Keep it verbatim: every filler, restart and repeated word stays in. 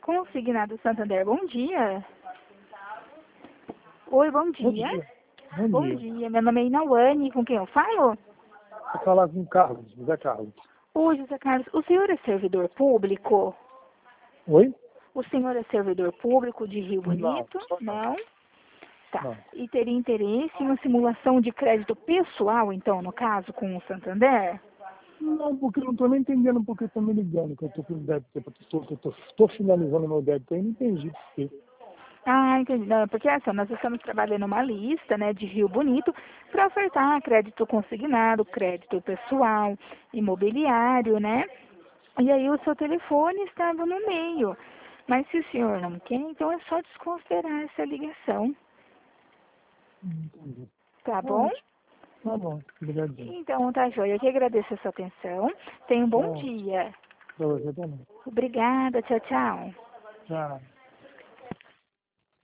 Consignado Santander, bom dia. Oi, bom dia. Bom dia. Bom, Bom dia. dia, meu nome é Inauane, com quem eu falo? Vou falar com o Carlos, José Carlos. Oi, José Carlos, o senhor é servidor público? Oi? O senhor é servidor público de Rio Não, Bonito? só não. Não? Tá. Não. E teria interesse em uma simulação de crédito pessoal, então, no caso, com o Santander? Não, porque eu não estou nem entendendo porque estão me ligando, que eu estou com débito, que eu estou finalizando meu débito, eu não entendi por quê. Ah, entendi. Não, porque assim, nós estamos trabalhando uma lista, né, de Rio Bonito para ofertar crédito consignado, crédito pessoal, imobiliário, né? E aí o seu telefone estava no meio. Mas se o senhor não quer, então é só desconsiderar essa ligação, Não entendi. tá Tá bom? ótimo. Tá bom, obrigadinho. Então, tá joia. Eu que agradeço a sua atenção. Tenha um bom Tchau. dia. Pra você também. Obrigada. Tchau, tchau. Tchau.